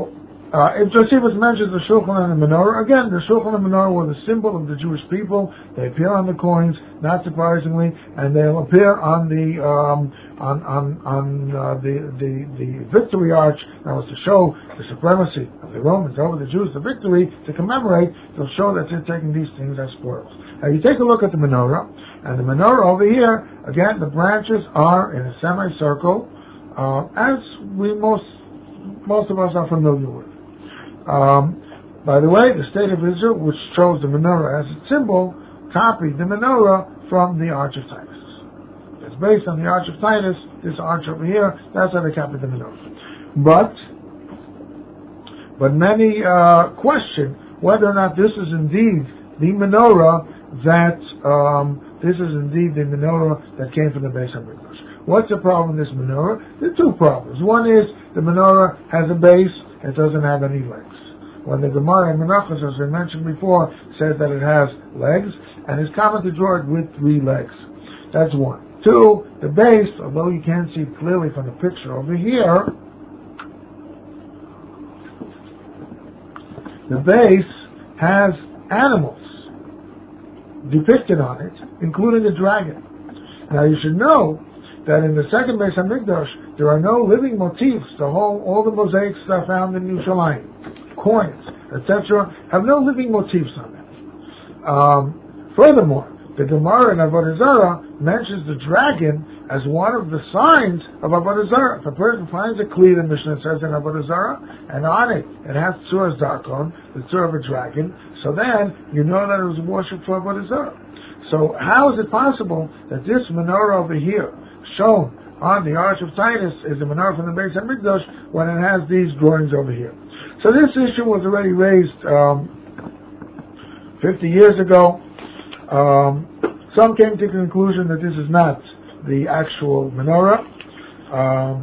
Uh, if Josephus mentions the Shulchan and the menorah, again, the Shulchan and the menorah were the symbol of the Jewish people. They appear on the coins, not surprisingly, and they'll appear on the um, on on, on uh, the, the the victory arch. That was to show the supremacy of the Romans over the Jews, the victory to commemorate. They'll show that they're taking these things as spoils. Now, you take a look at the menorah, and the menorah over here, again, the branches are in a semicircle, uh, as we most most of us are familiar with. Um, by the way, the state of Israel, which chose the menorah as its symbol, copied the menorah from the Arch of Titus. It's based on the Arch of Titus, this arch over here, that's how they copied the menorah. But, but many uh, question whether or not this is indeed the menorah that, um, this is indeed the menorah that came from the Beis HaMikdash. What's the problem with this menorah? There are two problems. One is the menorah has a base, it doesn't have any legs. When the Gemara in Menachos, as we mentioned before, says that it has legs, and it's common to draw it with three legs. That's one. Two, the base, although you can't see clearly from the picture over here, the base has animals depicted on it, including a dragon. Now you should know that in the second Beis HaMikdash, there are no living motifs. The whole, all the mosaics that are found in Yerushalayim, coins, et cetera, have no living motifs on them. Um, furthermore, the Gemara in Avodah Zarah mentions the dragon as one of the signs of Avodah Zarah. If a person finds a kli, the Mishnah says in Avodah Zarah, and on it it has Tzur's darkon, the Tzur of a dragon, so then you know that it was worshipped for Avodah Zarah. So how is it possible that this menorah over here, shown on the Arch of Titus, is the menorah from the Beis HaMikdash when it has these drawings over here? So this issue was already raised um, fifty years ago. Um, some came to the conclusion that this is not the actual menorah. Um,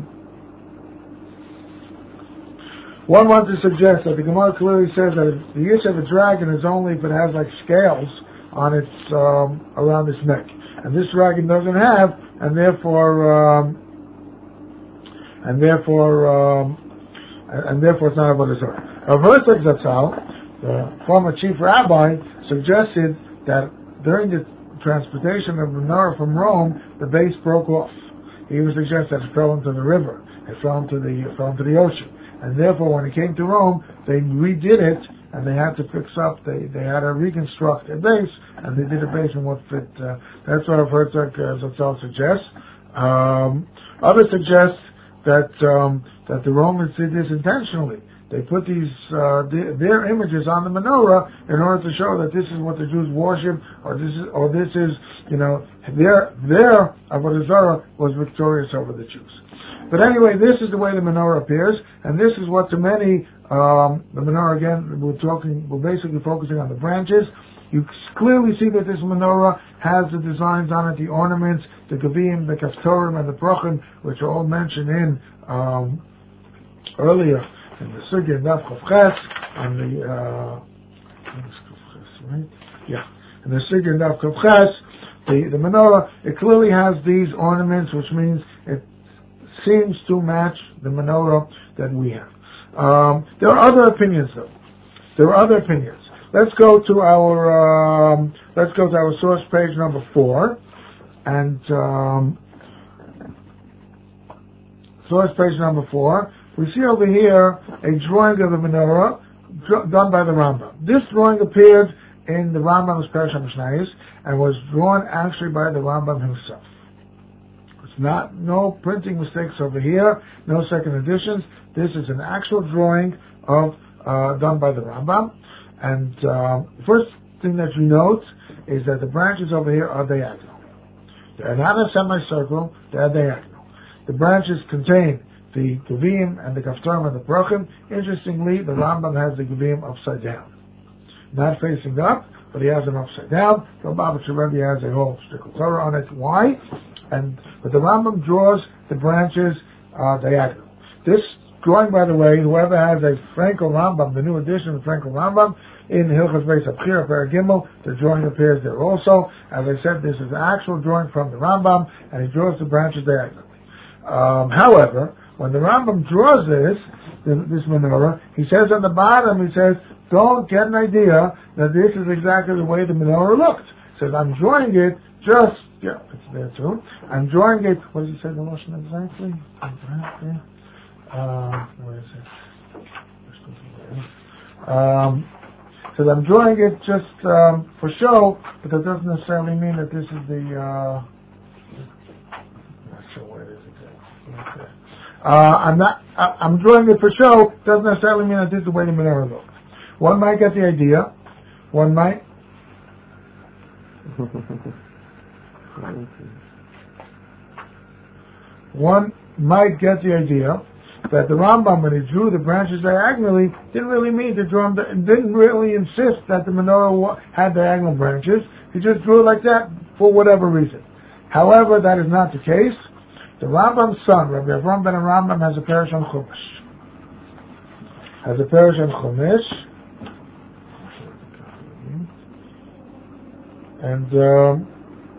one wants to suggest that the Gemara clearly says that the use of a dragon is only if it has like scales on its um, around its neck, and this dragon doesn't have, and therefore, um, and therefore. Um, and therefore it's not Avodah Zarah. Rav Herzog Zatzal, the former chief rabbi, suggested that during the transportation of the menorah from Rome, the base broke off. He would suggest that it fell into the river, it fell into the it fell into the ocean, and therefore when it came to Rome, they redid it, and they had to fix up. They they had to reconstruct a base, and they did a base in what fit. Uh, that's what Rav Herzog uh, Zatzal suggests. Um, others suggest that um, that the Romans did this intentionally. They put these uh, their, their images on the menorah in order to show that this is what the Jews worship, or this is, or this is, you know, their their Avodah Zarah was victorious over the Jews. But anyway, this is the way the menorah appears, and this is what to many um, the menorah again. We're talking, we're basically focusing on the branches. You clearly see that this menorah has the designs on it, the ornaments, the gavim, the kaftorim, and the brachim, which are all mentioned in um, earlier in the Sugya Daf Chav Ches, and the uh, right? yeah, in the Sugya Daf Chav Ches, the the menorah, it clearly has these ornaments, which means it seems to match the menorah that we have. Um, there are other opinions, though. There are other opinions. Let's go to our um, let's go to our source page number four, and um, source page number four. We see over here a drawing of the menorah dr- done by the Rambam. This drawing appeared in the Rambam's Perush HaMishnayos and was drawn actually by the Rambam himself. It's not no printing mistakes over here, no second editions. This is an actual drawing of uh, done by the Rambam. And uh, the first thing that you note is that the branches over here are diagonal. They're not a semicircle, they're diagonal. The branches contain the Gavim and the Kaftarim and the Brachim. Interestingly, the Rambam has the Gavim upside down. Not facing up, but he has them upside down. The Lubavitcher Rebbe has a whole shtickle Torah on it. Why? And But the Rambam draws the branches uh, diagonal. This drawing, by the way, whoever has a Frankel Rambam, the new edition of Frankel Rambam, in Hilchos Beis Abchira, Perek Gimel, the drawing appears there also. As I said, this is an actual drawing from the Rambam, and he draws the branches diagonally. Um, however, when the Rambam draws this, this menorah, he says on the bottom, he says, don't get an idea that this is exactly the way the menorah looked. He says, I'm drawing it just, yeah, it's there too. I'm drawing it, what does he say the Lashon exactly? Uh, where is it? Um, so I'm drawing it just um, for show, but that doesn't necessarily mean that this is the, uh, I'm not sure where it is exactly. Okay. Uh, I'm not, I, I'm drawing it for show, doesn't necessarily mean that this is the way the menorah looks. One might get the idea, one might, one might get the idea that the Rambam, when he drew the branches diagonally, didn't really mean to draw them, didn't really insist that the menorah had diagonal branches. He just drew it like that for whatever reason. However, that is not the case. The Rambam's son, Rabbi Avram ben Rambam, has a parish on Chumash. Has a parish on Chumash. And, um,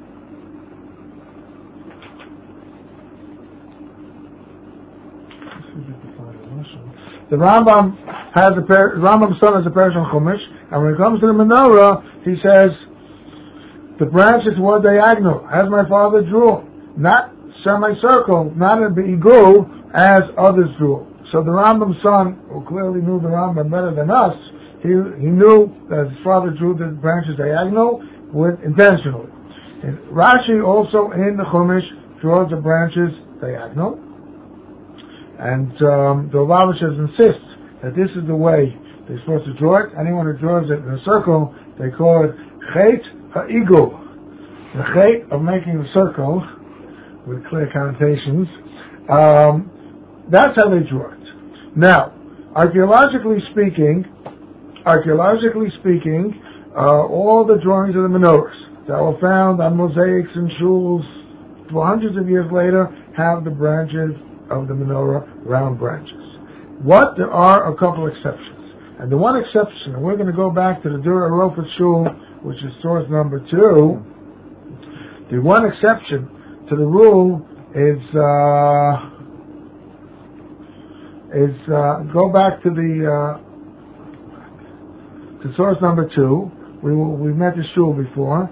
the Rambam has a par- Rambam's son has a parish on Chumash, and when it comes to the menorah, he says the branches were diagonal, as my father drew, not semicircle, not a beigul as others drew. So the Rambam's son, who clearly knew the Rambam better than us, he he knew that his father drew the branches diagonal with intentionally. And Rashi also in the Chumash draws the branches diagonal. And um, the Lubavitchers insist that this is the way they're supposed to draw it. Anyone who draws it in a circle, they call it chet ha'igul. The chet of making a circle with clear connotations. Um, that's how they draw it. Now, archaeologically speaking, archaeologically speaking, uh, all the drawings of the menorahs that were found on mosaics and shuls for hundreds of years later have the branches of the menorah, round branches. What? There are a couple exceptions. And the one exception, and we're going to go back to the Dura Rofet Shul, which is source number two. The one exception to the rule is, uh, is, uh, go back to the, uh, to source number two. We, we met the shul before.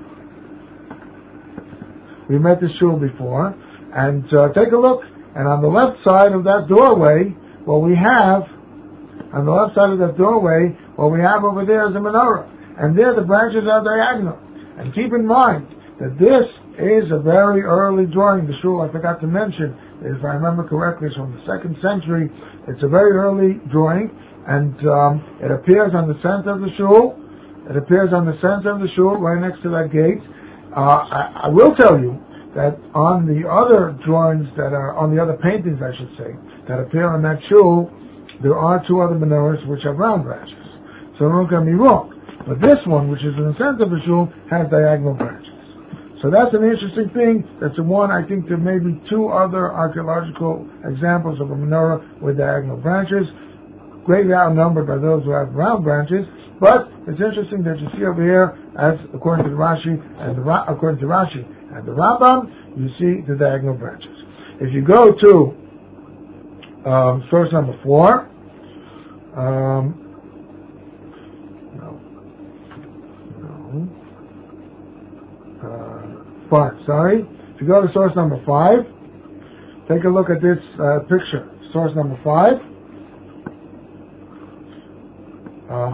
We met the shul before. And, uh, take a look. And on the left side of that doorway, what we have, on the left side of that doorway, what we have over there is a menorah. And there the branches are diagonal. And keep in mind that this is a very early drawing. The shul, I forgot to mention, if I remember correctly, it's from the second century. It's a very early drawing. And um, it appears on the center of the shul. It appears on the center of the shul, right next to that gate. Uh, I, I will tell you that on the other drawings that are, on the other paintings, I should say, that appear on that shul, there are two other menorahs which have round branches. So don't get me wrong. But this one, which is in the center of the shul, has diagonal branches. So that's an interesting thing. That's the one, I think there may be two other archaeological examples of a menorah with diagonal branches, greatly outnumbered by those who have round branches. But it's interesting that you see over here, as according to the Rashi and the, according to Rashi and the Rambam, you see the diagonal branches. If you go to um, source number four, um, no, no, uh, five. Sorry. If you go to source number five, take a look at this uh, picture. Source number five. Uh,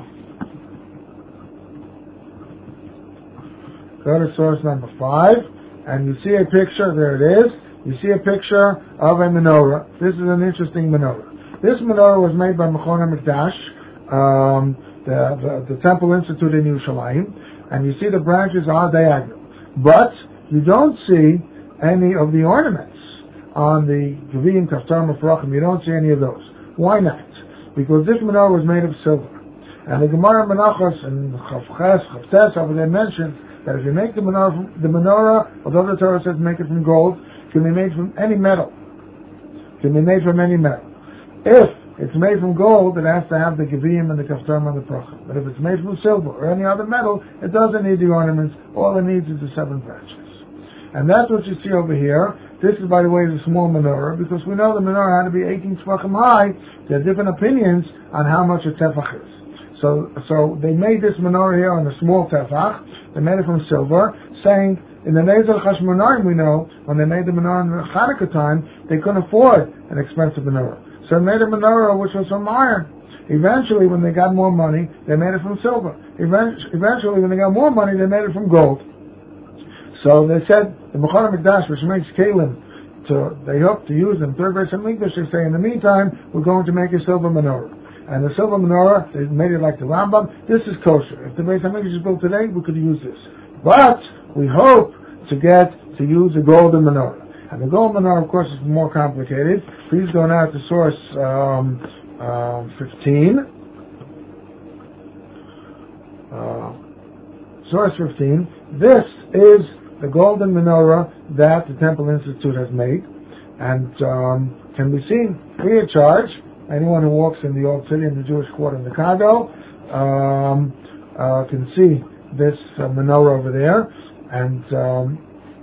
Go to source number five, and you see a picture, there it is, you see a picture of a menorah. This is an interesting menorah. This menorah was made by Mechon HaMikdash, um, the, the, the Temple Institute in Yerushalayim, and you see the branches are diagonal. But you don't see any of the ornaments on the Gevim, Kaftar, Mefrachim. You don't see any of those. Why not? Because this menorah was made of silver. And the Gemara Menachos and Chavches, Chavtes over there mentioned that if you make the menorah, the menorah, although the Torah says make it from gold, can be made from any metal. Can be made from any metal. If it's made from gold, it has to have the Gevim and the Kaftarim and the Prachim. But if it's made from silver or any other metal, it doesn't need the ornaments. All it needs is the seven branches. And that's what you see over here. This is, by the way, the small menorah, because we know the menorah had to be eighteen tefachim high. There are different opinions on how much a tefach is. So, so they made this menorah here on the small tefach. They made it from silver, saying, in the Nezel Chashmonaim we know, when they made the menorah in the Hanukkah time, they couldn't afford an expensive menorah. So they made a menorah which was from iron. Eventually, when they got more money, they made it from silver. Eventually, when they got more money, they made it from gold. So they said, the Mechon HaMikdash, which makes kalim, to, they hope to use them, third Beis HaMikdash, they say, in the meantime, we're going to make a silver menorah. And the silver menorah, they made it like the Rambam. This is kosher. If the Beis HaMikdash is built today, we could use this. But we hope to get to use a golden menorah. And the golden menorah, of course, is more complicated. Please go now to source um, uh, fifteen. Uh, source fifteen. This is the golden menorah that the Temple Institute has made, and um, can be seen free of charge. Anyone who walks in the Old City in the Jewish Quarter in Chicago um, uh, can see this uh, menorah over there. And um,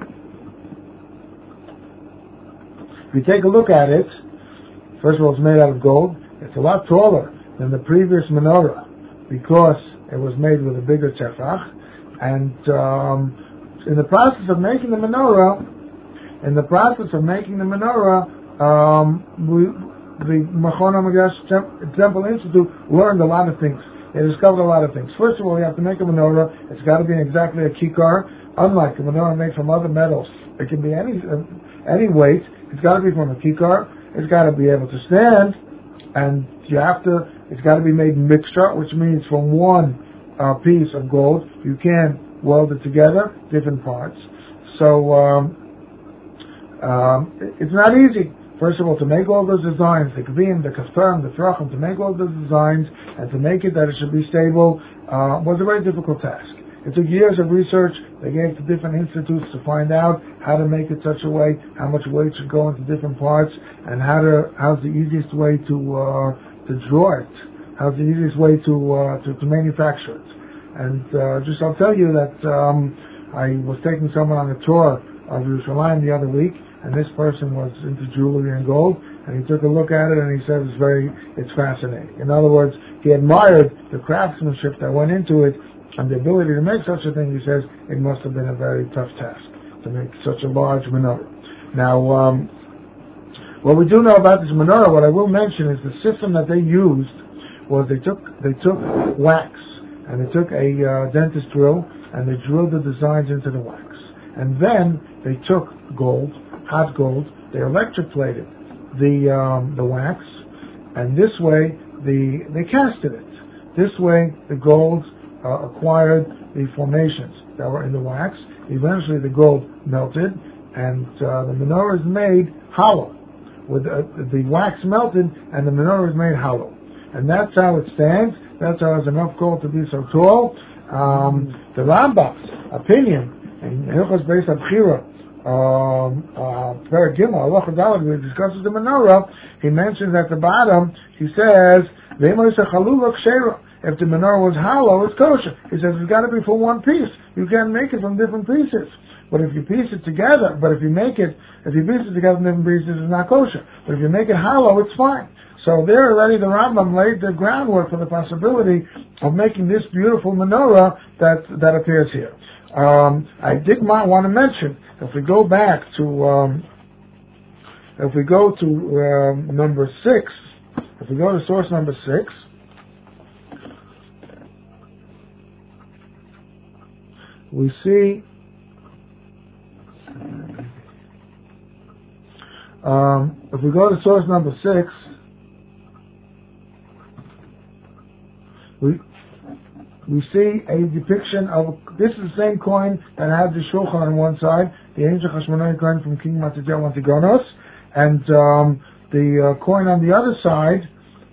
if you take a look at it, first of all, it's made out of gold. It's a lot taller than the previous menorah because it was made with a bigger tefach. And um, in the process of making the menorah, in the process of making the menorah, um, we, the Mechon HaMikdash Temple Institute learned a lot of things. They discovered a lot of things. First of all, you have to make a menorah. It's got to be exactly a kikar. Unlike a menorah made from other metals, it can be any uh, any weight. It's got to be from a kikar. It's got to be able to stand, and you have to. It's got to be made mixture, which means from one uh, piece of gold you can weld it together, different parts. So um, um, it's not easy. First of all, to make all those designs, the kavim, the kaftarim, the trachim, to make all those designs and to make it that it should be stable uh, was a very difficult task. It took years of research. They gave to different institutes to find out how to make it such a way, how much weight should go into different parts, and how to how's the easiest way to uh, to draw it, how's the easiest way to uh, to, to manufacture it. And uh, just I'll tell you that um, I was taking someone on a tour of Yerushalayim the other week, and this person was into jewelry and gold, and he took a look at it and he said it's very, it's fascinating. In other words, he admired the craftsmanship that went into it and the ability to make such a thing. He says it must have been a very tough task to make such a large menorah. Now, um, what we do know about this menorah, what I will mention is the system that they used was they took they took wax and they took a uh, dentist drill and they drilled the designs into the wax, and then they took gold. Hot gold, they electroplated the um, the wax, and this way the they casted it. This way the gold uh, acquired the formations that were in the wax. Eventually the gold melted, and uh, the menorah is made hollow. With uh, the wax melted, and the menorah is made hollow, and that's how it stands. That's how it has enough gold to be so tall. Um, the Rambam's opinion in Hilchos Beis HaBchira, Um, uh, Perek Gimel, Allah Chadalad, where he discusses the menorah, he mentions at the bottom, he says, if the menorah was hollow, it's kosher. He says it's got to be for one piece. You can't make it from different pieces. But if you piece it together, but if you make it, if you piece it together from different pieces, it's not kosher. But if you make it hollow, it's fine. So there already the Rambam laid the groundwork for the possibility of making this beautiful menorah that, that appears here. Um, I did want to mention, if we go back to, um, if we go to um, number six, if we go to source number six, we see um, if we go to source number six, we we see a depiction of, this is the same coin that had the shulchan on one side, the ancient Hashmonaim coin from King Mattatyahu Antigonos, and um, the uh, coin on the other side,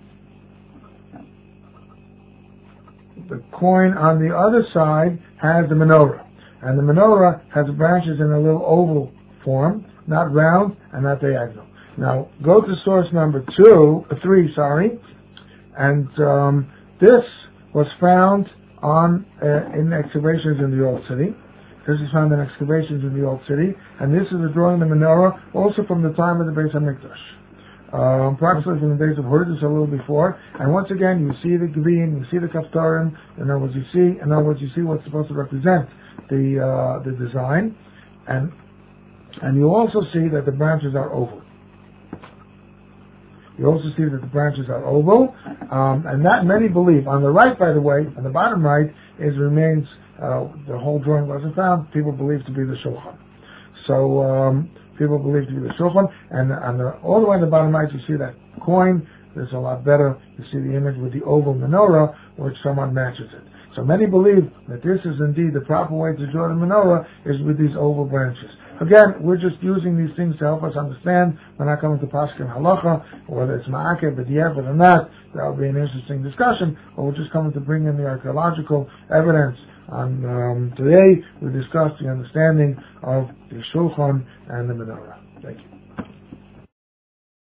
the coin on the other side has the menorah, and the menorah has branches in a little oval form, not round and not diagonal. Now go to source number two, uh, three, sorry, and um, this was found on uh, in excavations in the Old City, This is found in excavations in the Old City, and this is a drawing of the menorah, also from the time of the Beis HaMikdash. Um, approximately from the days of Hordus, a little before, and once again you see the green, you see the kaftarim, in other words you see, in other words you see what's supposed to represent the uh, the design, and and you also see that the branches are oval. You also see that the branches are oval, um, and that many believe. On the right, by the way, on the bottom right, is remains uh, the whole drawing wasn't found. People believe to be the shulchan. So. Um, People believe to be the shulchan, and on the, all the way on the bottom right, you see that coin. There's a lot better. You see the image with the oval menorah, which somewhat matches it. So many believe that this is indeed the proper way to draw the menorah is with these oval branches. Again, we're just using these things to help us understand. We're not coming to Paskin Halacha, whether it's Ma'akev, but yeah, or not. That would be an interesting discussion. But we're just coming to bring in the archaeological evidence. And um, today we discussed the understanding of the Shulchan and the Menorah. Thank you.